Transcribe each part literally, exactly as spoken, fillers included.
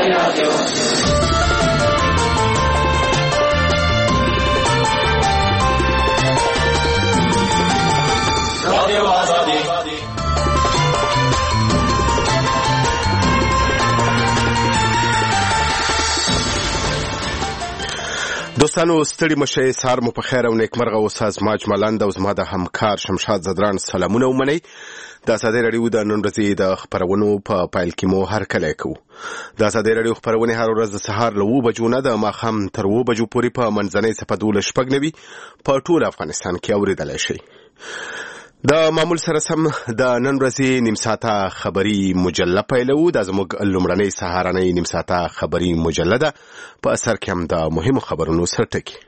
دوستانو ستړي مشه، سهار مو په خیر او نیکمرغه اوسه. زما اجمالند او زما د همکار شمشاد زدران سلامونه ومنئ. د ازادۍ راډیو د نن ورځې د خپرونو په پیل کې مو هرکلی کوو. د ازادۍ راډیو خپرونې هر ورځ د سهار له اوه بجو نه د ماښام تر اوه بجو پورې په منځنۍ څپه دولس شپږ نوي په ټول افغانستان کې اورېدلی شئ. د معمول سره سم د نن ورځې نیم ساعته خبري مجله پیلوو. دا زموږ لومړنۍ سهارنۍ نیم ساعته خبري مجله ده. په اثر کې هم د مهمو خبرونو سرټکي.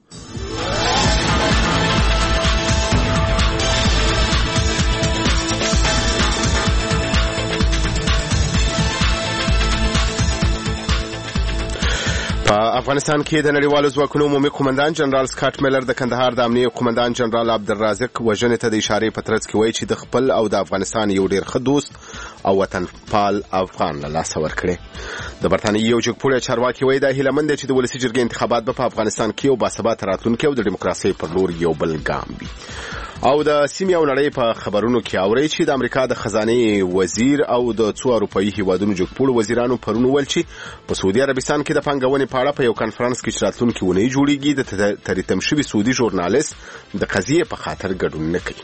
په افغانستان کې د نړیوالو ځواکونو عمومي قومندان جنرال سکاټ میلر د کندهار د امنیه قومندان جنرال عبدالرازق وژنې ته د اشارې په ترڅ کې وایي چې د خپل او د افغانستان یو ډیر ښه دوست او وطنپال افغان له لاسه ورکړي. د برتانیې یو جګپوړی چارواکي وایي دا هیله مند دی چې د ولسي جرګې انتخابات به په افغانستان کې یو باثباته راتلونکی او د ډیموکراسۍ پر لور یو بل ګام وي. او د سیمې او نړۍ په خبرونو کې اورئ چې د امریکا د خزانې وزیر او د څو اروپایي هیوادونو جګپوړو وزیرانو پرون وویل چې په سعودي عربستان کې د پانګونې په اړه په یو کنفرانس کې چې راتلونکې اونۍ جوړیږي د تریتم شوي سعودي ژورنالیست د قضیې په خاطر ګډون نه کوي.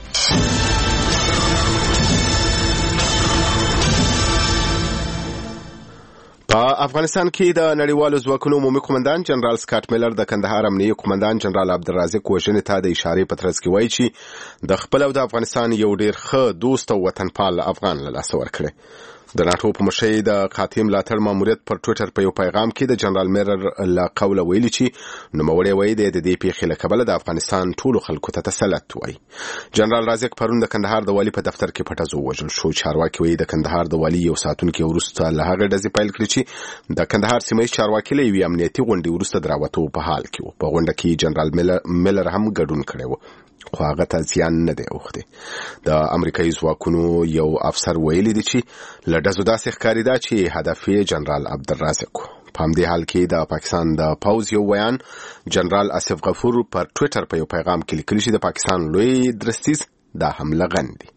په افغانستان کې د نړیوالو ځواکونو عمومي قومندان جنرال سکاټ میلر د کندهار امنیه قومندان جنرال عبدالرازق وژنې ته د اشارې په ترڅ کې وایي چې د خپل او د افغانستان یو ډیر ښه دوست او وطنپال افغان له لاسه ورکړي. د ناټو په مشرۍ د قاطع ملاتړ ماموریت پر ټویټر په یو پیغام کې د جنرال میلر له قوله ویلي چې نوموړی وایي د دې پیښې له کبله د افغانستان ټولو خلکو ته تسلط وایي. جنرال رازق پرون د کندهار د والي په دفتر کې پټه زو وژل شو. چارواکي وایي د کندهار د والي یو ساتونکي وروسته له هغه ډزې پیل کړې چې د کندهار سیمه ییز چارواکي له یوې امنیتي غونډې وروسته د راوتو په حال کې و. په غونډه کې جنرال میلر هم ګډون کړی و خو هغه ته زیان نه دی اوښتی. د امریکایي ځواکونو یو افسر ویلي دی چې له ډزو داسې ښکاري ده چې هدف یې جنرال عبدالرازق و. په همدې حال کې د پاکستان د پوځ یو ویان جنرال آصف غفور پر ټویټر په یو پیغام کې لیکلي چې د پاکستان لوی درستیز دا حمله غندي.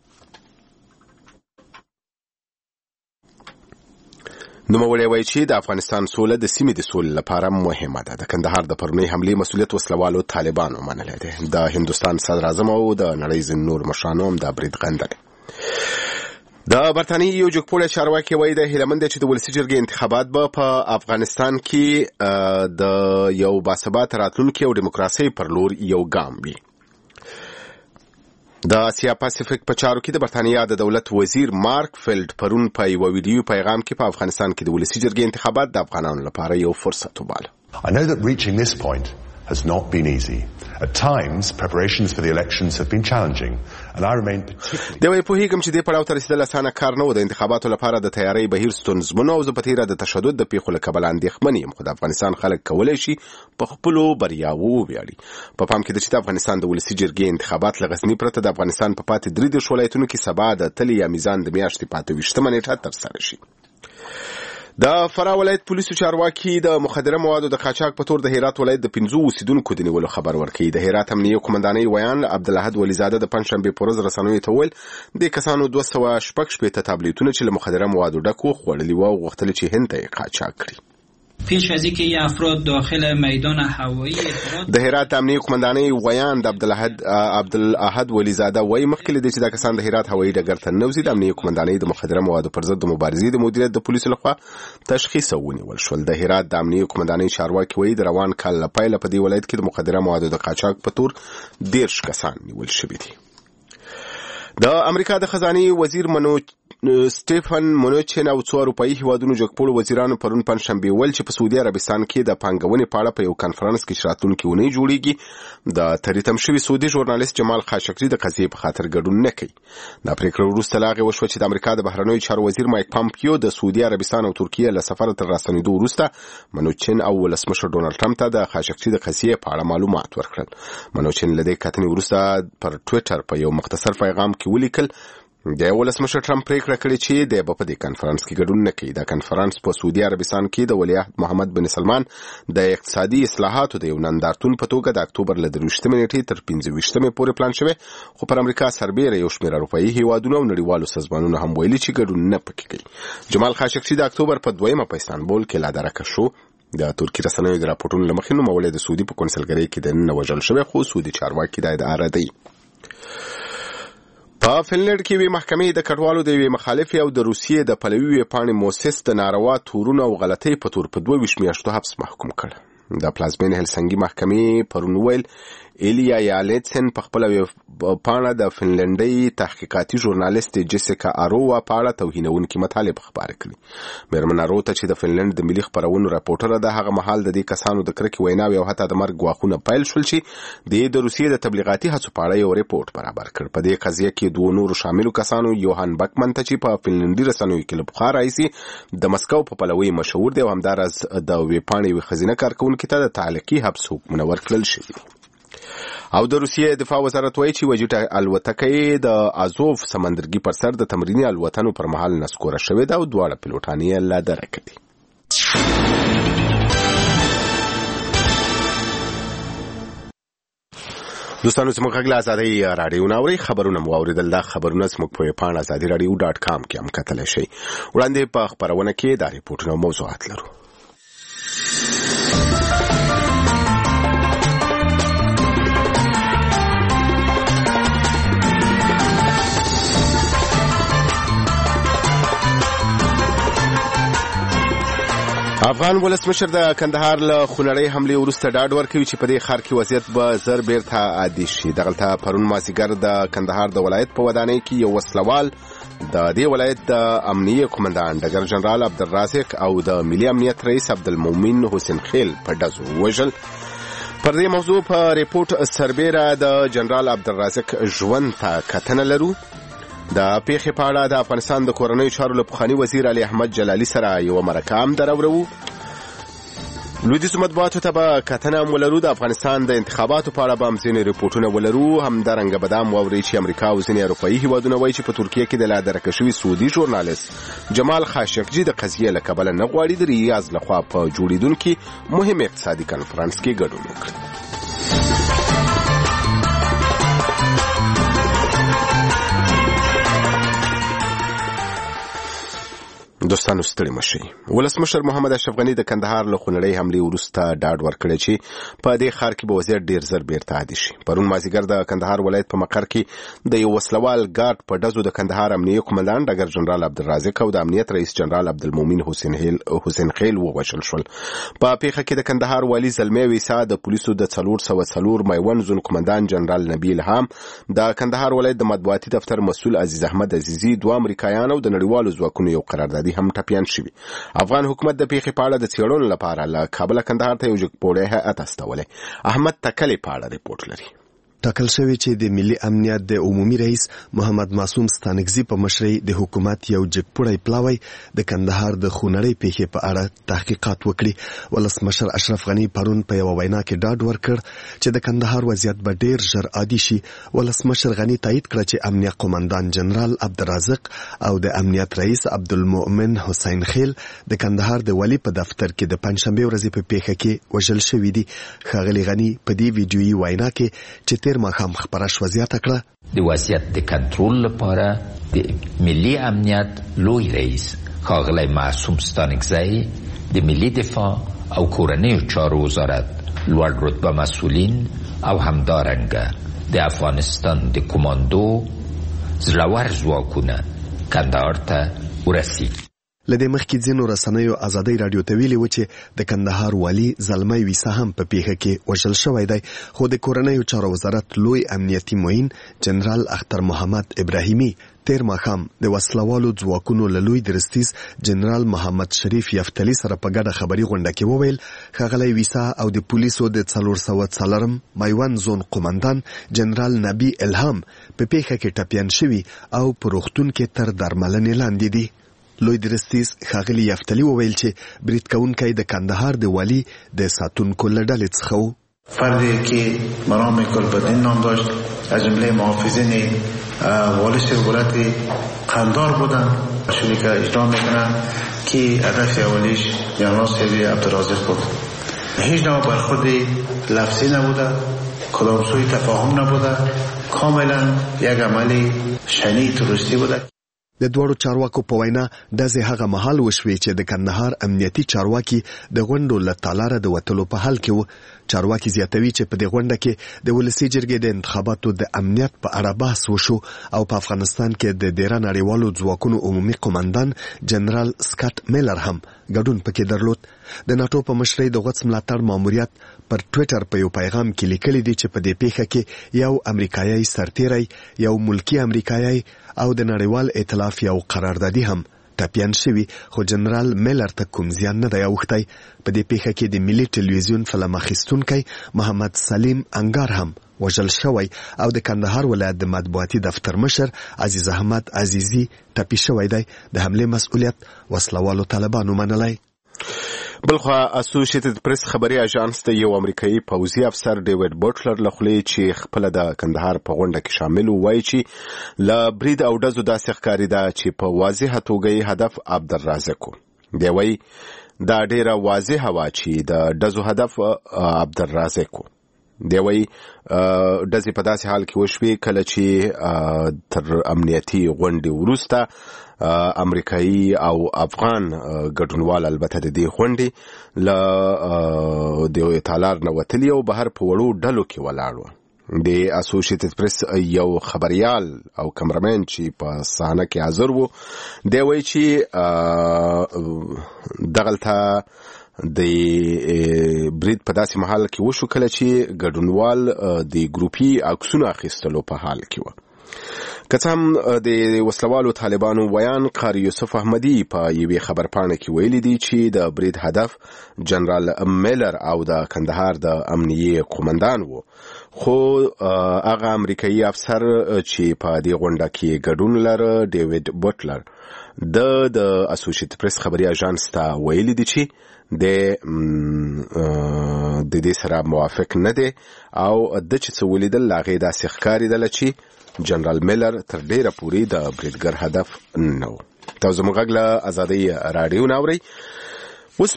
نوموړی وایي چې د افغانستان سوله د سیمې د سولې لپاره مهمه ده. د کندهار د پرونۍ حملې مسؤلیت وسلوالو طالبانو منلی دی. د هندوستان صدر اعظم او د نړۍ ځینې نور مشرانو هم دا برید غندلی. د برتانیې یو جګپوړی چارواکي وایي د هیله مند دی چې د ولسي جرګې انتخابات به په افغانستان کې د یو باثباته راتلونکي او ډیموکراسۍ پر لور یو ګام وي. د اسیا پاسفیک په چارو کې د برتانیا د دولت وزیر مارک فیلډ پرون په یو ویډیو پیغام کې په افغانستان کې د ولسي جرګې انتخابات د افغانانو لپاره یو فرصت وباله. I know that reaching this point has not been easy. At times, preparations for the elections have been challenging, and I remain particularly... د وی پوهیږم چې دې پړاو ته رسیدل اسانه کار نه و. د انتخاباتو لپاره د تیاری بهیر ستونزمن او زه په تیره د تشدد د پیښو له کبله اندېښمن یم، خو د افغانستان خلک کولی شي په خپلو بریاوو وویاړي. په پام کې ده چې د افغانستان د ولسي جرګې انتخابات له غزني پرته د افغانستان په پاتې درې دېرش ولایتونو کې سبا د تلې یا میزان د میاشتې په اته ویشتمه نیټه ترسره شي. د فراه ولایت پولیسو چارواکي د مخدره موادو د قاچاق په تور د هرات ولایت د پنځو اوسیدونکو د نیولو خبر ورکړي. د هرات امنیه قومندانۍ ویان عبدالاحد ولیزاده د پنجشنبې په ورځ رسنیو ته وویل د کسانو دوه سوه شپږ شپېته تابلیتونه چې له مخدره موادو ډک وو خوړلي وو او غوښتل چې هند ته یې قاچاق کړي. پیش از اینکه این افراد داخل میدان هوایی د هرات امنیه قومندانۍ ویان د عبدالاحد عبدالاحد ولیزاده وایي مخکې له دې چې دا کسان د هرات هوایي ډګر ته ننوځي د امنیه قومندانۍ د مخدره موادو پر ضد د مبارزې د مدیریت د پولیسو لخوا تشخیص ونیول شول. د هرات د امنیه قومندانۍ چارواکي وایي د روان کال له پیله په دې ولایت کې د مخدره موادو د قاچاق په تور دېرش کسان نیول شوي دي. د امریکا د خزانې وزیر منو سټیفن مونوچن او څو اروپایي هیوادونو جګپوړو وزیرانو پرون پنجشنبې ویل چې په سعودي عربستان کې د پانګونې په اړه په یو کنفرانس کې چې راتلونکې اونۍ جوړیږي د تریتم شوي سعودي ژورنالیست جمال خاشقجي د قضیې په خاطر ګډون نه کوي. دا پریکړه وروسته له هغې وشوه چې د امریکا د بهرنیو چارو وزیر مایک پامپیو د سعودي عربستان او ترکیې له سفره تر راستنېدو وروسته منوچن او ولسمشر ډونالډ ټرمپ ته د خاشقجي د قضیې په اړه معلومات ورکړل. منوچن له دې کتنې وروسته پر ټویټر په یو مختصر پیغام کې ولیکل د ولسمشر ټرمپ پریکړه کړې چې د په دې کانفرنس کې ګډون نه کوي. دا کانفرنس په سعودي عربستان کې د ولیعهد محمد بن سلمان د اقتصادي اصلاحاتو د یو نندارتون په توګه د اکتوبر له درویشتمې نیټې تر پنځه ویشتمې پورې پلان شوی، خو پر امریکا سربېره یو شمېر اروپایي هیوادونه او نړیوالو سازمانونو هم ویلي چې ګډون نه پکې کوي. جمال خاشقجي د اکتوبر په دویمه په استانبول کې لا درکه شو. د ترکی رسنیو د راپورټونو له مخې نوموړی د سعودي په کنسلګرۍ کې د نن وژل شوی، خو سعودي چارواکي دا ادعا ردوي. په فنلنډ کې وی محکمې د کډوالو د یوې مخالفې او د روسیې د پلوي ویبپاڼې موسس د ناروا تورونو او غلطۍ په تور په دوه ویشت میاشتو حبس محکوم کړ. د پلازمین هلسنګي محکمې پرون ویل ایلیا یالیتسن په خپل ویبپاڼه د فنلنډي تحقیقاتي ژورنالیست جیسیکا آروا په اړه توهینونکې مطالب خبره کړې. میرمن آرو ته چې د فنلنډ د ملي خبرونو راپورټره د هغه مهال د دې کسانو د کرکې ویناوې او حتی د مرګ غواخونه پیل شول چې د روسیې د تبلیغاتي هڅو په اړه یو ریپورت برابر کړ. په دې قضیه کې دوه نورو شاملو کسانو یوهان بکمن ته چې په فنلنډي رسنیو کې له پخوا راهیسې د مسکو په پلوي مشهور دی او همداراز د ویبپاڼې یوې ښځینه کارکوونکې ته د تعلیقي حبس حکمونه ورکړل شوي. او د روسیې دفاع وزارت وایي چې وجټه الوتکې د ازوف سمندرګي پر سر د تمریني الوتنو پر مهال نسکوره شوې ده او دواړه پیلوټان یې لا درکه دي. دوستانو زموږ غږ له ازادۍ راډیو نه اورئ. خبرونه مو اورېدل. دا خبرونه زموږ په ویبپاڼه ازادي راډیو ډاټ کام کې هم کتلی شئ. وړاندې په خپرونه کې دا ریپورټونه او موضوعات لرو. افغان ولسمشر د کندهار له خونړۍ حملې وروسته ډاډ ورکوي چې په دې ښار کې وضعیت به زر بیرته عادي شي. دغلته پرون مازدیګر د کندهار د ولایت په ودانۍ کې یو وسلوال د دې ولایت د امنیه قومندان ډګر جنرال عبدالرازق او د ملي امنیت رئیس عبدالمؤمن حسین خیل په ډزو ووژل. پر دې موضوع په ریپورت سربېره د جنرال عبدالرازق ژوند ته کتنه لرو. د پیښې په اړه د افغانستان د کورنیو چارو له پخواني وزیر علي احمد جلالي سره یو مرکه هم دراوړو. لویدیځو مطبوعاتو ته به کتنه هم ولرو. د افغانستان د انتخاباتو په اړه به هم ځینې ریپورټونه ولرو. همدارنګه به دا هم واورئ چې امریکا او ځینې اروپایي هیوادونه وایي چې په ترکیه کې د لا درکه شوي سعودي ژورنالیست جمال خاشقجي د قضیې له کبله نه غواړي د ریاض لخوا په جوړېدونکي مهم اقتصادي کنفرانس کې ګډون وکړي. دوستانو ستړي مشئ. ولسمشر محمد اشرف غني د کندهار له خونړۍ حملې وروسته ډاډ ورکړی چې په دې ښار کې به وضعیت ډېر زر بیرته عادي شي. پرون مازدیګر د کندهار ولایت په مقر کې د یو وسلوال ګارد په ډزو د کندهار امنیه قومندان ډګر جنرال عبدالرازق او د امنیت رئیس جنرال عبدالمؤمن حسین خیل حسین خیل ووژل شول. په پیښه کې د کندهار والي زلمی ویسا، د پولیسو د څلور سوه څلور میوند زون قومندان جنرال نبی الهام، د کندهار ولایت د مطبوعاتي دفتر مسؤل عزیز احمد عزیزي، دوه امریکایان او د نړیوالو ځواکونو یو قراردادي هم ټپیان شوي. افغان حکومت د پیښې په اړه د څېړنو لپاره له کابل کندهار ته یو جګپوړی هیئت استولی. احمد تکلی په اړه ریپورټ لري. ټاکل شوی چې د ملي امنیت د عمومي رئیس محمد معصوم ستانکزي په مشرۍ د حکومت یو جګپوړی پلاوی د کندهار د خونړۍ پیښې په اړه تحقیقات وکړي. ولسمشر اشرف غني پرون په یو وینا کې ډاډ ورکړ چې د کندهار وضعیت به ډیر ژر عادي شي. ولسمشر غني تایید کړ چې امنیه قومندان جنرال عبدالرازق او د امنیت رئیس عبدالمؤمن حسین خیل د کندهار د والي په دفتر کې د پنځشنبه ورځې په پیښه کې وژل شوي دي. ښاغلي غني په دې ویډیويي وینا کې چې تیر ماښام خبره شوه زیاته کړه د وضعیت د کنټرول لپاره د ملي امنیت لوی رئیس ښاغلی معصوم ستانکزی، د ملي دفاع او کورنیو چارو وزارت لوړ رتبه مسئولین او همدارنګه د افغانستان د کماندو زړور ځواکونه کندهار ته ورسیږي. لدې مخکې ځینو رسنیو ازادۍ راډیو ته ویلي و چې د کندهار والي زلمی ویسا هم په پیښه کې وژل شوی دی، خو د کورنیو چارو وزارت لوی امنیتي معین جنرال اختر محمد ابراهیمي تیر ماښام د وسلوالو ځواکونو له لوی درستیز جنرال محمد شریف یفتلی سره په ګډه خبري غونډه کې وویل ښاغلی ویسا او د پولیسو د څلور سوه څلورم میوند زون قومندان جنرال نبی الهام په پیښه کې ټپیان شوي او په روغتون کې تر درملنې لاندې دي. لوی درستیز ښاغلي یفتلی وویل چې برید کوونکی د کندهار د والي د ساتونکو له ډلې څخه و. فردی که مرام گلبدین نام داشت از جمله محافظین والی سیولت قندار بودن شوری که اجرا میکنن که هدف اولیش جنرال سیوی عبدالرازق بود. هیچ نوع برخورد لفظی نبوده، کدام سوی تفاهم نبوده، کاملا یک عملی شنی تروریستی بوده. د دوړو چارواکو په وینا داسې هغه مهال وشوي چې د کندهار امنیتي چارواکي د غونډو له تالاره د وتلو په حال کې وو. چارواکي زیاتوي چې په دې غونډه کې د ولسي جرګې د انتخاباتو د امنیت په اړه بحث وشو او په افغانستان کې د ډیره نړیوالو ځواکونو عمومي قومندان جنرال سکاټ میلر هم ګډون پکې درلود. د ناتو په مشرۍ د غوڅ ملاتړ ماموریت پر ټویټر په یو پیغام کې لیکلي دي چې په دې پیښه کې یو امریکایي سرتیری، یو ملکی امریکایي او د نړیوال ائتلاف یو قراردادي هم ټاپیان شوي، خو جنرال میلر ته کوم زیان نه دی اوښتی. په دې پیښه کې د ملي ټلویزیون فلم اخیستونکی محمد سلیم انګار هم وژل شوی او د کندهار ولایت د مطبوعاتي دفتر مشر عزیز احمد عزیزی ټپي شوی دی. د حمله مسؤلیت وسلوالو طالبانو منلی. بلخوا اسوسییټډ پریس خبري اژانس ته یو امریکایي پوځي افسر ډیوډ بوټلر لخوا چې خپل د کندهار په غونډه کې شامل وای چې ل برید او دزو داسې ښکاری دا چې په واضحه توګه هدف عبدالرازق دی. وای دا ډیره واضحه وا چې د دزو هدف عبدالرازق دی. وای دزې په داسې حال کې وشوي کله چې تر امنیتي غونډې وروسته امریکایي او افغان ګډونوال البته د دې غونډې له د تالار نه وتلي او بهر په وړو ډلو کې ولاړ. د اسوسییټډ پریس یو خبريال او کمرمن چې په صحنه کې حاضر وو دی وایي چې دغلته د برید په داسې محل کې وشو کله چې ګډونوال د ګروپي عکسونو اخیستلو په حال کې و. که څه هم د وسلوالو طالبانو ویان قاری یوسف احمدی په یوې خبرپاڼه کې ویلي دي چې د برید هدف جنرال میلر او د کندهار د امنیه قومندان وو، خو هغه امریکایي افسر چې په دې غونډه کې ګډون لره ډیوډ بوټلر د د اسوسییټډ پریس خبري اژانس ته ویلي دي چې د د دې سره موافق نه دي او د چې څه ولیدل هغه داسې ښکارېدله چې جنرال میلر تر ډیره پورې د بریدګر هدف نه و. تاسو موږ له ازادي رادیو ناوړئ. اوس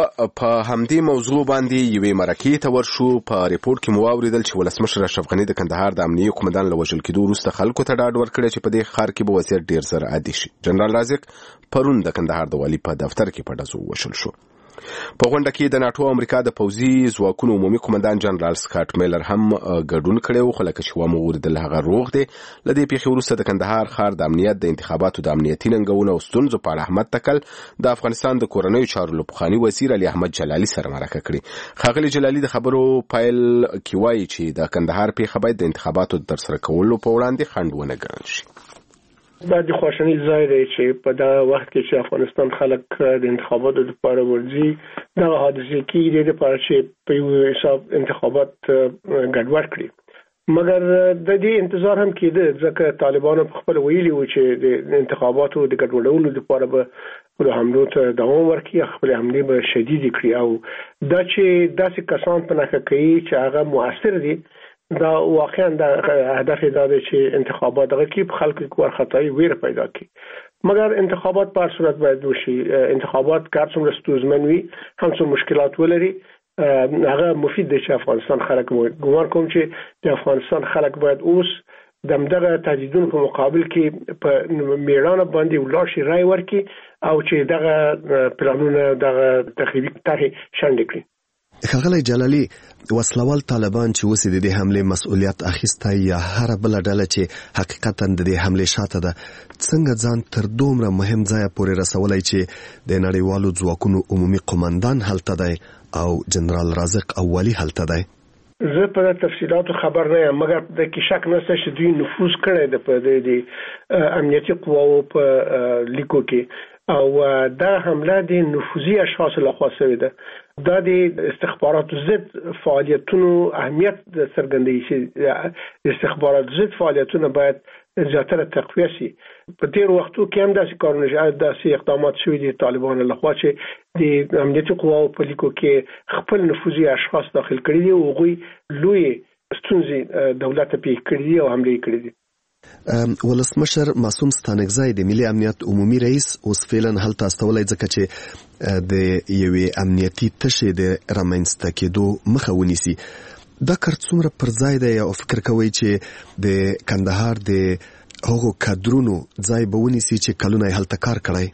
په همدې موضوع باندې یوې مرکې ته ورشو. په ریپورت کې مو واوریدل چې ولسمشر اشرف غني د کندهار د امنیه قومندان له وژل کېدو وروسته خلکو ته ډاډ ورکړی چې په دې ښار کې به وضعیت ډیر زر عادي شي. جنرال رازق پرون د کندهار د والي په دفتر کې په ډزو وشل شو. په غونډه کې د ناتو امریکا د پوځي ځواکونو عمومي قومندان جنرال سکاټ میلر هم ګډون کړی و، خو لکه چې ومو ولیدل هغه روغ دی. له دې پیښې وروسته د کندهار ښار د امنیت د انتخاباتو د امنیتي ننګونو او ستونزو په اړه احمد تکل د افغانستان د کورنیو چارو له پخواني وزیر علي احمد جلالي سره مرکه کړې. ښاغلي جلالي د خبرو پایل کې وایي چې د کندهار پیښه باید د انتخاباتو د ترسره کولو په وړاندې خنډ ونه ګڼل شي. دا د خوشحالۍ ځای دی چې په دا وخت کې چې افغانستان خلک د انتخاباتو لپاره ورځي، دا حادثه کې د لپاره چې په یو حساب انتخابات ګډوډ کړي. مګر د دې انتظار هم کېده ځکه طالبانو په خپل ویلي و چې د انتخاباتو د ګډوډولو لپاره به د حملو ته دوام ورکړي، خپل حملې به شدید کړي او دا چې داسې کسان په نښه کوي چې هغه مؤثر دي، دا واقعا د هدف دا دی چې انتخابات دغه کې په خلکو کې ورخطایي ویره پیدا کړي. مګر انتخابات په هر صورت باید وشي. انتخابات که هر څومره ستونزمن وي، هم څو مشکلات ولري، هغه مفید دی چې افغانستان خلک ګومان کوم چې د افغانستان خلک باید اوس د همدغه تهدیدونو په مقابل کې په میړانه باندې ولاړ شي، رای ورکړي او چې دغه پلانونه دغه تخریبي طرحې شنډې کړي. ښاغلی جلالي، وسلوال طالبان چې اوس د دې حملې مسؤلیت اخیستی یا هر بل ډله چې حقیقتا د دې حملې شاته ده، څنګه ځان تر دومره مهم ځای پورې رسولای چې د نړیوالو ځواکونو عمومي قومندان هلته دی او جنرال رازق اولی هلته دی؟ زه په تفصیلاتو خبر نه یم، مګر د کې شک نشته چې دوی نفوذ کړی د په د امنیتي قواو په لیکو کې او دا حمله د نفوذي اشخاص لخوا شوې ده دا د استخباراتو ضد فعالیتونو اهمیت څرګندوي چې استخباراتو ضد فعالیتونه باید زیاتره تقویه شي. په تیر وختو کې هم داسې کارونه شوي داسې اقدامات شوي دي طالبانو لخوا چې د امنیتي قواو په لیکو کې خپل نفوذي اشخاص داخل کړي دي او هغوی لوی ستونزې دولت ته پیښ کړي دي او حملې کړي دي. ولسمشر معصوم ستانکزی د ملي امنیت عمومي رئیس اوس فعلا هلته استولای ځکه چې د یوې امنیتي تشې د رامنځته کېدو مخه ونیسي. دا کار څومره پر ځای دی او فکر کوي چې د کندهار د هغو کادرونو ځای به ونیسي چې کلونه یې هلته کار کړی؟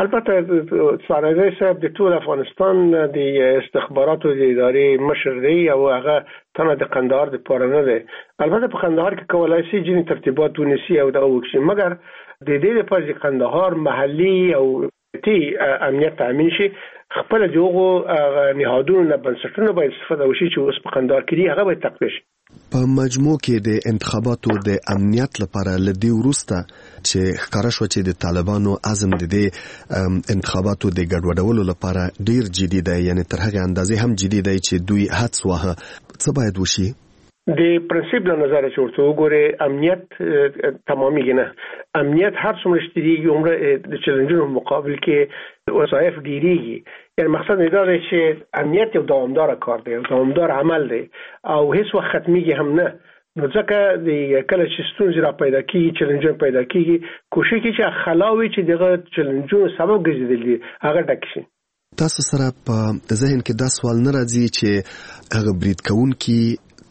البته ستانکزی صاحب د ټول افغانستان د استخباراتو د ادارې مشر دی او هغه تنه د کندهار د پاره نه دی. البته په کندهار کې کولای شي ځینې ترتیبات ونیسي او دغه وکړي، مګر د دې لپاره چې کندهار محلي او تی امنیت تامین شي خپل جوغو نهادونو نه بنسټونه باید استفاده وشي چې اوس په کندهار کې هغه باید تقویه شي. په مجموع کې د انتخاباتو د امنیت لپاره لدی ورسته چې ښکارا شو چې د طالبانو عزم د دې انتخاباتو د ګډوډولو لپاره ډیر جدي دی، یعنی تر هغه اندازې هم جدي دی چې دوی حدس واه. څه باید وشي؟ د پرنسپل له نظر چې ورته وګوره امنیت تمامي نه، امنیت هر څومره شتريږي عمره د چیلنجونو مقابل کې وظایف ډیریږي. یعنی مقصد دا دی چې امنیت یو دوامدار کار دی، یو دوامدار عمل دی او هیڅ وخت ختميږي هم نه. نو ځکه د کله چې ستونزې را پیدا کیږي، چیلنجونه پیدا کیږي، کوشش کوي چې خلاوي چې دغه چیلنجونو سبب ګرځیدلی هغه ډک شي. تاسو سره په ذهن کې دا سوال نه راځي چې هغه برید کوونکی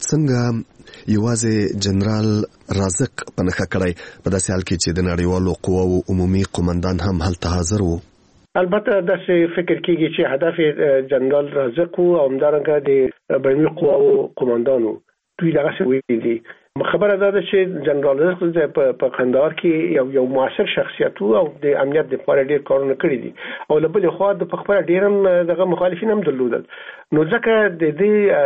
څنګه یوازې جنرال رازق پنهخه کړی په داسې حال کې چې د نړیوالو قواو عمومي قومندان هم هلته حاضر وو؟ البته داسې فکر کیږي چې هدف جنرال رازق او همدارنګه د بینالمللي قواو قومندانو دوی دغه ویلي دي. خبره دا ده چې جنرال رازق په کندهار کې یو یو موثر شخصیت او د امنیت لپاره ډیر کارونه کړی دي او له بل خوا د خپل ډیرم دغه مخالفین هم درلودل. نو ځکه د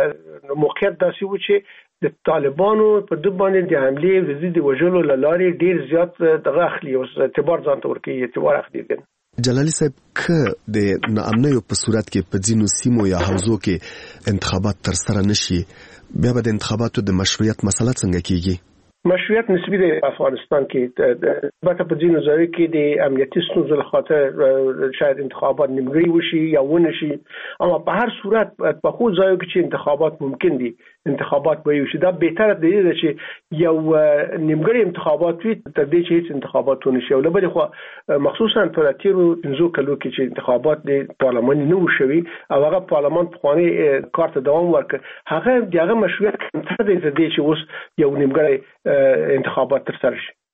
دې موقعیت داسې و چې د طالبانو په د باندې د حملې د ضد وژلو لارې ډیر زیات دغه اخلي او اعتبار ځان ته ورکوي، اعتبار اخلي. جلالي صاحب که د ناامنیو په صورت کې په ځینو سیمو یا حوزو کې انتخابات تر سره نشي، بیا به د انتخاباتو د مشروعیت مسله څنګه کیږي؟ مشروعیت نسبی دی افغانستان کې البته په ځینو ځایو کې د امنیتي ستونزو له خاطر شاید انتخابات نیمګړي وشي یا ونه شي، اما په هر صورت په خو ځایو کې چې انتخابات ممکن دي انتخابات به وشي. دا بهتره دی چې یو نیمګړي انتخابات وي تر دې چې هیڅ انتخابات ونه شي. ولبل خو مخصوصا په تیرو پنځو کلو کې چې انتخابات د پارلمان نه وشوي او هغه پارلمان په خواني کار ته دوام ورکړ، هغه دغه مشروعیت کمتر دی تر دې چې اوس یو نیمګړي انتخابات تر سره شي.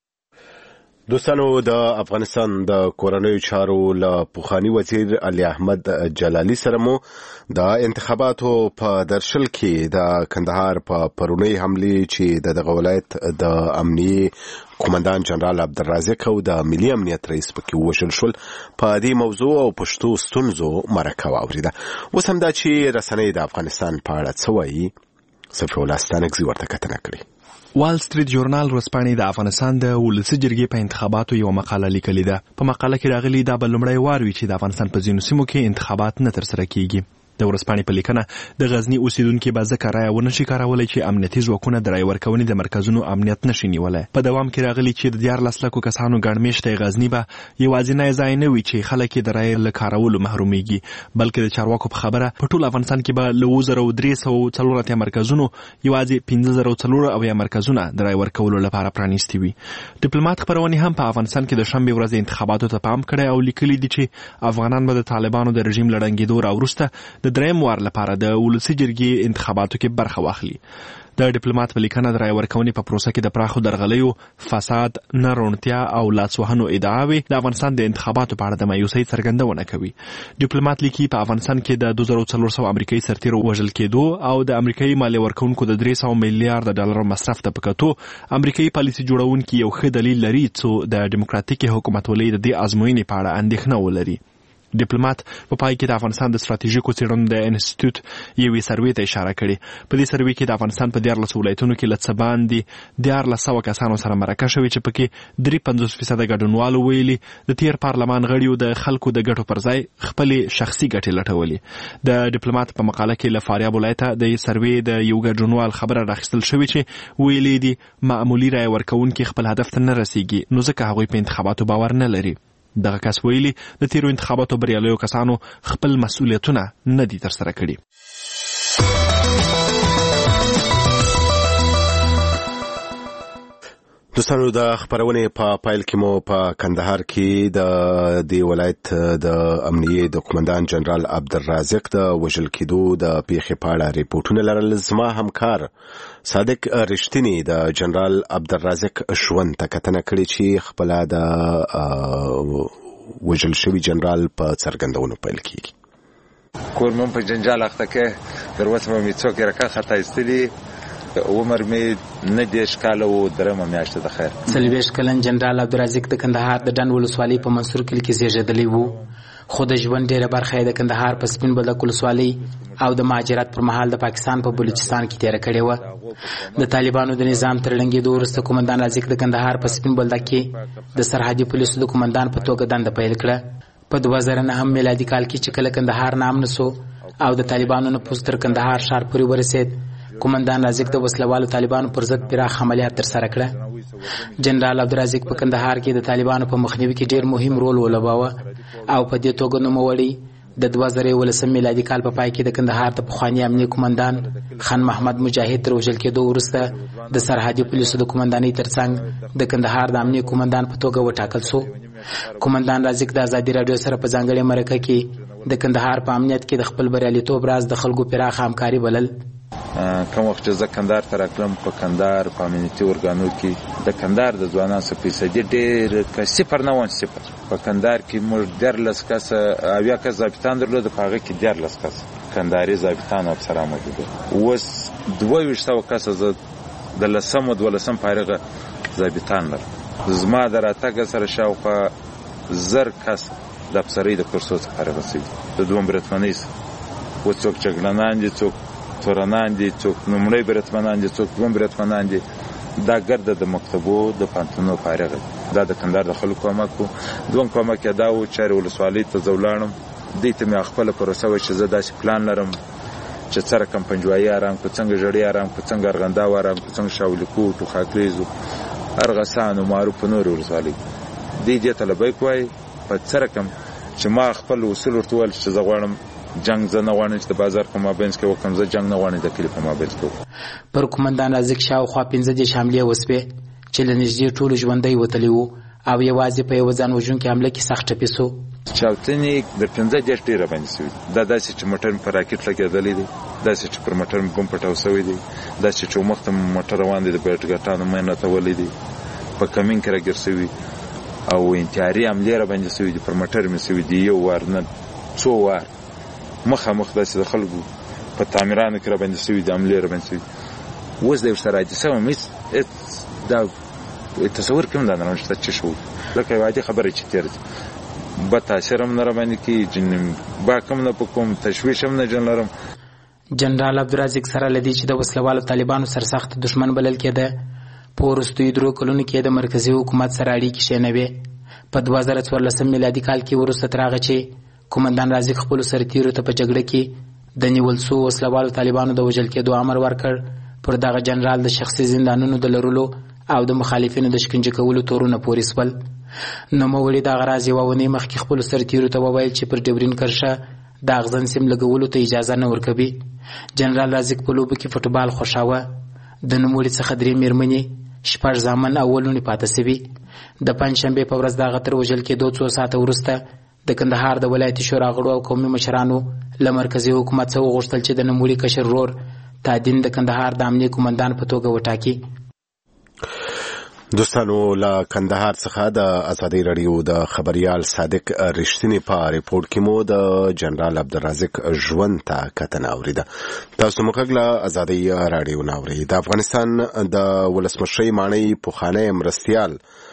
دوستانو، د افغانستان د کورنیو چارو له پوخانی وزیر علي احمد جلالي سره مو د انتخاباتو په درشل کې د کندهار په پرونی حملې چې د دغه ولایت د امنیي قومندان جنرال عبدالرازق او د ملي امنیت رئیس پکې وشل شول په دې موضوع او پښتو ستونزو مرکه واوریده. اوس هم دا چې رسنۍ د افغانستان په اړه څه وایي، صفي الله ستانکزی ورته کتنه کړې. وال سټریټ جورنال ورځپاڼې د افغانستان د ولسی جرګې په انتخاباتو یو مقاله لیکلې ده. په مقاله کې راغلي دا به لومړی وار وي چې د افغانستان په ځینو سیمو کې انتخابات نه ترسره کیږي. د ورځپاڼې په لیکنه د غزنی اوسیدونکو به ځکه رایه ونه شي کارولای چې امنیتي ځواکونه د رای ورکونې د مرکزونو امنیت نشي نیولای. په دوام کې راغلي چې د دیارلس لکو کسانو ګڼمېشته غزنی به یوازینی ځای نه وي چې خلک د رای له کارولو محرومیږي، بلکې د چارواکو په خبره په ټول افغانستان کې به له وزر او درې سوه څلور اتیا مرکزونو یوازې پنځه زره څلور اویا مرکزونه د رای ورکولو لپاره پرانیستي وي. ډیپلوماټ خبرونه هم په افغانستان کې د شنبه ورځې انتخاباتو ته پام کړی او لیکلي دي چې افغانان به د طالبانو د رژیم لړنګېدو راوروسته د دریم وار لپاره د ولسی جرګې انتخاباتو کې برخه واخلي. د ډیپلوماټ په لیکنه د رای ورکونې په پروسه کې د پراخو درغلیو، فساد، نه روڼتیا او لاسوهنو ادعاوې د افغانستان د انتخاباتو په اړه د مایوسۍ څرګندونه کوي. ډیپلوماټ لیکي په افغانستان کې د دوه زره څلور سوه امریکایي سرتیرو وژل کېدو او د امریکایي مالیه ورکوونکو د درې سوه میلیارډ ډالر مصرف ته په کتو امریکایي پالیسي جوړونکي یو ښه دلیل لري څو د ډیموکراتیکي حکومتولۍ د دې ازموینې په اړه اندېښنه ولري. ډیپلوماټ په پای کې د افغانستان د ستراتیژیکو څېړنو د انسټیټیوټ یوې سروې ته اشاره کړې. په دې سروې کې د افغانستان په دیارلس ولایتونو کې له څه باندې دیارلس سوه کسانو سره مرکه شوې چې پکې درې پنځوس فیصده ګډونوالو ویلي د تیر پارلمان غړیو د خلکو د ګټو پر ځای خپلې شخصي ګټې لټولې. د ډیپلوماټ په مقاله کې له فاریاب ولایته د سروې د یو ګډونوال خبره راخیستل شوې چې ویلي دي معمولي رایه ورکوونکي خپل هدف ته نه رسیږي، نو ځکه هغوی په انتخاباتو باور نه لري. دغه کس ویلي د تیرو انتخاباتو بریالیو کسانو خپل مسؤلیتونه نه دي ترسره کړي. دوستانو د خبرونې په پایل کې مو په کندهار کې د دې ولایت د امنیه د قومندان جنرال عبدالرازق د وژل کېدو د پیښې په اړه ریپورتونه لرل. زما همکار صادق رښتینی د جنرال عبدالرازق ژوند ته کتنه کړې چې خپل د وژل شوي جنرال په څرګندونو پیل کېږي. کور مې په جنجال اخته کې تر اوسه مې څوک راکړه خطا ایستلي. عمر مې نه دیش کاله و درمه میاشته د خیر. څلوېښت کلن جنرال عبدالرازق د کندهار د ډنډ ولسوالۍ په منصور کلي کې زیږېدلی و، خو د ژوند ډېره برخه یې د کندهار په سپین بولدک ولسوالۍ او د مهاجرت پر مهال د پاکستان په بلوچستان کې تېره کړې وه. د طالبانو د نظام تر ړنګېدو وروسته قومندان رازق د کندهار په سپین بولدک کې د سرحدي پولیسو د قومندان په توګه دنده پیل کړه. په دوه زره نهم میلادي کال کې چې کله کندهار نامنه سو او د طالبانو نفوذ تر کندهار ښار پورې ورسېد، قومندان رازق د وسلوالو طالبانو پر ضد پراخ عملیات ترسره کړه. جنرال عبدالرازق په کندهار کې د طالبانو په مخنیوي کې ډېر مهم رول ولوباوه او په دې توګه نوموړی د دوه زره یولسم میلادي کال په پای کې د کندهار د پخواني امنیه قومندان خان محمد مجاهد تر وژل کېدو وروسته د سرحدي پولیسو د قومندانۍ ترڅنګ د کندهار د امنیه قومندان په توګه وټاکل سو. قومندان رازق د ازادي راډیو سره په ځانګړې مرکه کې د کندهار په امنیت کې د خپل بریالیتوب راز د خلکو پراخه همکاري بلل. کوم وخت چې زه کندهار ته راغلم په کندهار په امنیتي ارګانو کې د کندهار د ځوانانو څخه فیصدي ډېر که صفر نه وان صفر. په کندهار کې موږ دیارلس کسه اویا کس ضابطان درلودل، په هغه کې دیارلس کس کندهاري ضابطان او افسران موجود وو. اوس دوه ویشت سوه کسه زه د لسم او دولسم فارغه ضابطان لرم. زما د راتګ سره شاوخوا زر کس د افسرۍ د کورسو څخه فارغه شوي د دوهم بریتمنۍ څخه. اوس څوک جګړنان دي، څوک تورنان دي، څوک لومړی بریتمنان دي، څوک دویم بریتمنان دي. دا ګرده د مکتبو د پانتونو فارغ دي. دا د کندهار د خلکو کومک و. دویم کومک یې دا و چې ولسوالۍ ته زه ولاړم، دې ته مې خپله پروسه وه چې زه داسې پلان لرم چې څه رقم پنجوایي ارام کړو، څنګه ژړۍ ارام کړو، څنګه ارغنداو ارام کړو، څنګه شاولیکوټ و خاکریز و ارغسان و معروف په نورې ولسوالۍ دې دې ته لبیک وایي. په څه رقم چې ما خپل اصول ورته وویل چې زه غواړم جنگ زه نه غواړم چې د بازار په مابینځ کې وکړم، زه جنگ نه غواړم د کلي په مابینځ کې وکړم. پر قومندان رازق شاوخوا پنځه دېرش حملې وسوې چې له نږدې ټولو ژوندی وتلی وو او یوازې په یوه ځان وژونکې حمله کې سخت ټپي سو. چاودنې د پنځه دېرش ډېره باندې سوي دي. دا داسې چې موټر مې په راکټ لګېدلی دی، داسې چې پر موټر مې بم پټاو سوی دی، داسې چې مخته مې موټر روان دی د بیټګټانو مې نتولی دی، په کمین کې راګیر سوي او انتحاري حملې را باندې سوي دي. پر موټر مې سوي دي یو وار نه څو وار مخامخ داسې د خلکو په تعمیرانو کې را باندې سوي دي، حملې را باندې سوي. اوس د ورسره حادثه وم هېڅ دا تصور کې هم دا نه شته چې شو لکه یو عادي خبره چې تېره ځي. بد تاثیر هم نه را باندې کېږي، باک هم نه په کوم تشویش هم نه جن لرم. جنرال عبدالرازق سره له دې چې د وسلوالو طالبانو سرسخت دشمن بلل کېده، په وروستیو درو کلونو کې د مرکزي حکومت سره اړیکې ښې نه وې. په دوه زره څوارلسم میلادي کال کې وروسته تر هغه چې قومندان رازق خپلو سرتیرو ته په جګړه کې د نیول سوو وسلوالو طالبانو د وژل کېدو امر ورکړ، پر دغه جنرال د شخصي زندانونو د لرلو او د مخالفینو د شکنجه کولو تورونه پورې سول. نوموړي دغه راز یوه اونۍ مخکې خپلو سرتیرو ته وویل چې پر ډیورین کرښه د اغزن سیم لګولو ته اجازه نه ورکوي. جنرال رازق په لوبو کې فوټبال خوښاوه. د نوموړي څخه درې مېرمنې، شپږ زامن او اووه لوڼې پاته سوي. د پنجشنبې په ورځ د هغه تر وژل کېدو څو ساعته وروسته د کندهار د ولایتي شورا غړو او قومي مشرانو له مرکزي حکومت څخه وغوښتل چې د نوموړي کشر ورور تادین د کندهار د امنیه قومندان په توګه وټاکي. دوستانو له کندهار څخه د ازادي راډیو د خبريال صادق رښتینی په ریپورت کې مو د جنرال عبدالرازق ژوند ته کتنه اوریده. تاسو موږ له ازادي راډیو ناوړي د افغانستان د ولسمشر مانی پوخانه مرستيال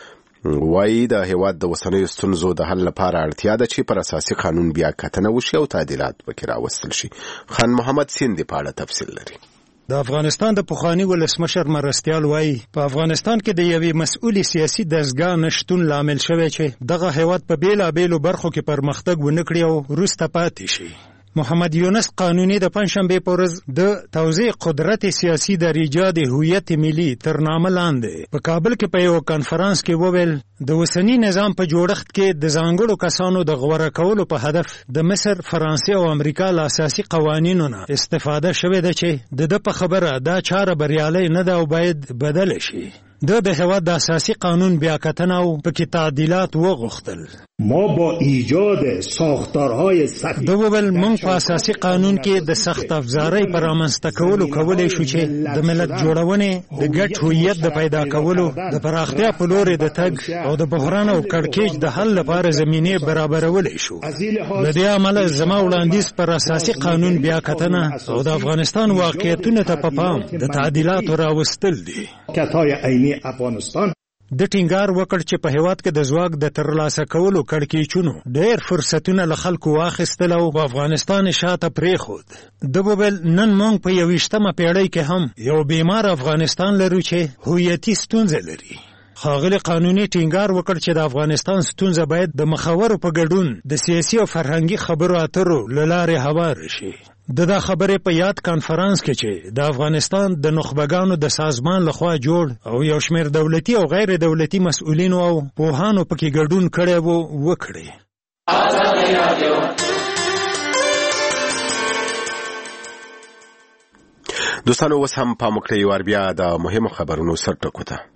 وایي د هیواد د اوسنیو ستونزو د حل لپاره اړتیا ده چې پر اساسي قانون بیا کتنه وشي او تعدیلات پکې راوستل شي. خان محمد سیندي په اړه تفصیل لري. د افغانستان د پخواني ولسمشر مرستیال وایي په افغانستان کې د یوې مسؤلې سیاسي دستګاه نشتون لامل شوی چې دغه هیواد په بیلابیلو برخو کې پرمختګ ونه کړي او وروسته پاتې شي. محمد یونس قانوني د پنجشنبې په ورځ د توزیع قدرت سیاسي د ایجاد هویت ملي تر نامه لاندې په کابل کې په یو کانفرنس کې وویل د اوسني نظام په جوړښت کې د ځانګړو کسانو د غوره کولو په هدف د مصر، فرانسې او امریکا له اساسي قوانینو نه استفاده شوې ده چې د ده په خبره دا چاره بریالۍ نه ده او باید بدله شي. د د هیواد د اساسي قانون بیا کتنه او پکې تعدیلات وغوښتل. ما با ایجاد ساختارهای سخت د وویل موږ په اساسي قانون کې د سخت افزارۍ پر رامنځته کولو کولی شو چې د ملت جوړونې د ګډ هویت د پیدا کولو د پراختیا په لورې د تګ او د بحران او کړکېچ د حل لپاره زمینې برابرولی شو. د دې امله زما وړاندیز پر اساسي قانون بیا کتنه او د افغانستان واقعیتونو ته په پام د تعدیلاتو راوستل دي. افغانستان د ټینګار وکړ چې په هیواد کې د ځواک د ترلاسه کولو کړکېچونو ډېر فرصتونه له خلکو واخیستل او افغانستان شاته پرېښود. د وویل نن موږ په یوویشتمه پیړۍ کې هم یو بیمار افغانستان لرو چې هویتي ستونزه لري. ښاغلي قانوني ټینګار وکړ چې د افغانستان ستونزه باید د مخورو په ګډون د سیاسي او فرهنګي خبرو اترو له لارې هوار شي. د دا خبرې په یاد کانفرنس کې چې د افغانستان د نخبګانو د سازمان لخوا جوړ او یو شمېر دولتي او غیر دولتي مسؤلینو او پوهانو پکې ګډون کړی وو وکړي. دوستانو اوس هم پام وکړئ یو بیا د مهمو خبرونو سر ټکو ته.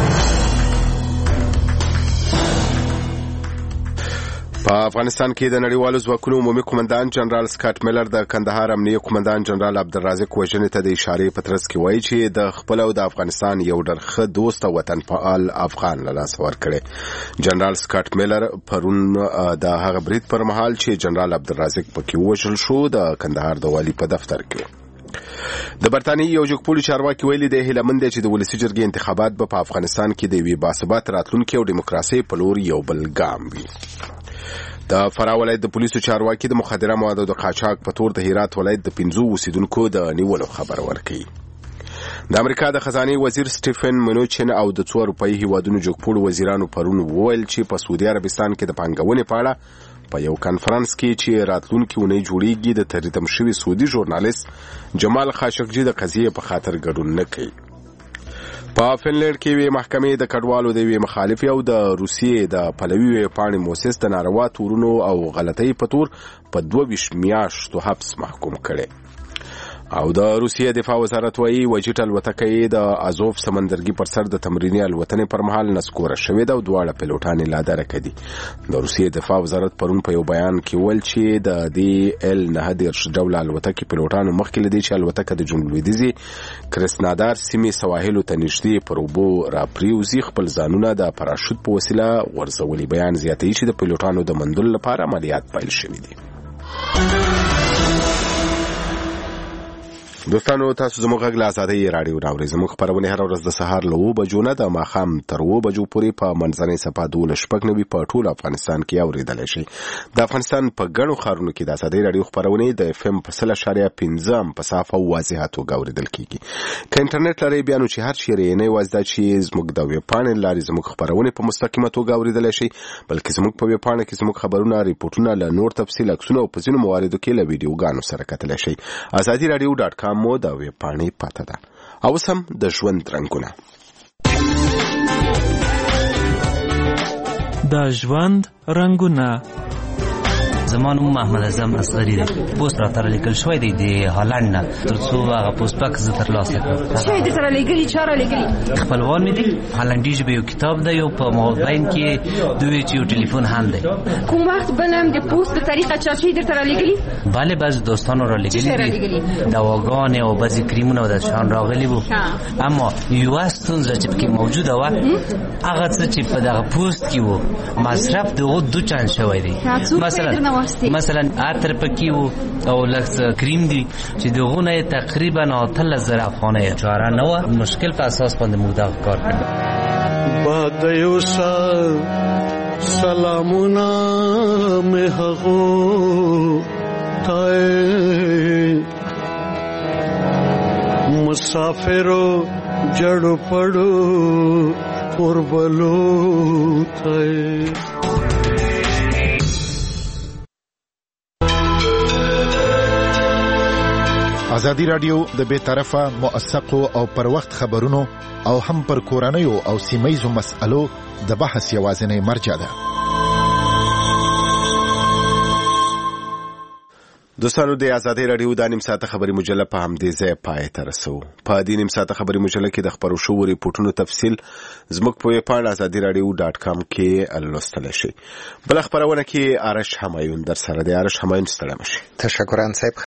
په افغانستان کې د نړیوالو ځواکونو عمومي قومندان جنرال سکاټ میلر د کندهار امنیه قومندان جنرال عبدالرازق وژنې ته د اشارې په ترڅ کې وایي چې د خپل او د افغانستان یو ډېر ښه دوست او وطنپال افغان له لاسه ورکړی. جنرال سکاټ میلر پرون د هغه برید پر مهال چې جنرال عبدالرازق پکې وژل شو د کندهار د والي په دفتر کې. د برتانیې یو جګپوړي چارواکي ویلي دی هیله مند دی چې د ولسي جرګې انتخابات به په افغانستان کې د یوې باثباته راتلونکي او ډیموکراسۍ په لور یو بل ګام وي. د فراه ولایت د پولیسو چارواکي د مخدره موادو د قاچاق په تور د هرات ولایت د پنځو اوسیدونکو د نیولو خبر ورکړي. د امریکا د خزانه وزیر سټیفن منوچن او د څو اروپایي هیوادونو جګپوړو وزیرانو پرون وویل چې په سعودي عربستان کې د پانګونې په اړه په یو کانفرنس کې چې راتلونکي اونۍ جوړیږي د تریتم شوي سعودي ژورنالیست جمال خاشقجي د قضیې په خاطر ګډون نه کوي. په فنلنډ کې وی محکمې د کډوالو د وی مخالفي او د روسیې د پلوي وی پاڼې موسس د ناروا تورونو او غلطۍ په تور په دوه ویشت میاشتو حبس محکوم کړي. او د روسیې دفاع وزارت وایي وجیټ الوتکه د ازوف سمندرګي پر سر د تمریني الوتنې پر مهال نسکوره شوې ده او دواړه پیلوټان لا درک دي. د روسیې دفاع وزارت پرون په یو بیان کې ویل چې د دې ال نه دېرش ډوله الوتکې پیلوټانو مخکې لدی چې الوتکه د جنوب لویدیځي کرسنادار سیمې سواحلو ته نږدې پر اوبو راپریوزي خپل ځانونه د پراشوت په وسیله ورزولي. بیان زیاتوي چې د پیلوټانو د مندل لپاره عملیات پیل شوي دي. دوستانو تاسو زموږ غږ له ازادۍ راډیو راورئ. زموږ خپرونې هره ورځ د سهار له اوه بجو نه د ماښام تر اوه بجو پورې په منځنۍ څپه دولس شپږ نوي په ټول افغانستان کې اورېدلی شئ. د افغانستان په ګڼو ښارونو کې د ازادۍ راډیو خپرونې د اف ام په سل اشاریه پنځه په صافه او واضحه توګه اورېدل کېږي. که انټرنیټ لرئ بیا نو چې هر چیرې یې نه یوازې دا چې زموږ د ویبپاڼې له لارې زموږ خپرونې په مستقیمه توګه اورېدلی شئ بلکې زموږ په ویبپاڼه کې زموږ خبرونه، ریپورټونه له نور تفصیل، عکسونه او په ځینو مواردو کې له ویډیوګانو سره کتلی شئ. ازادي راډیو ډاټ کام مو د ویبپاڼې پته ده. او سم د ژوند رنګونه د ژوند رنګونه زما نوم محمد اعظم اصغري دی. پوسټ راته لیکل شوی دی د هالند نه تر څو هغه پوسټ پاک زه ترلاسه کړم. څه دې سره لیکلي؟ چا را لیکلي؟ خپلوان مې دي. هالندي ژبه یو کتاب دی او په موبایل کې دوی چې یو ټلیفون هم دی. کوم وخت بنم د پوسټ په طریقه چا چې دې سره لیکلي؟ بله بعض دوستانو را لیکلي دي. دواګانې او بعضې کریمونه او د شان راغلي وو. اما یوه ستونزه چې پکې موجوده وه هغه څه چې په دغه پوسټ کې وو مصرف د هغو دو چند شوی دی. مثلا مثلا عطر پکې وو او لږ کریم دي چې د هغو نه تقریبا اتلس زره افغانۍ چاره نه وه. مشکل په اساس باندې موږ دغه کار کړی. بادیوسا سلامونا میں ہغو تائے مسافرو جڑو پڑو قربلو تائے. ازادي رادیو د بے طرفه موثقو او پر وخت خبرونو او هم پر کورنیو او سیمایزو مسألو د بحث یوازینی مرجع ده. دوستانو د ازادي رادیو د نیم ساعته خبري مجله په همدې ځای پای ته رسو. په دې نیم ساعته خبري مجله کې د خبرو شوو ریپورتونو تفصیل زموږ په ویب پاڼه ازادي رادیو ډاټ کام کې لوستل شي. بل خبرونه کې آرش همایون در سره دی. آرش همایون ستړی مشي. تشکر ان صاحب.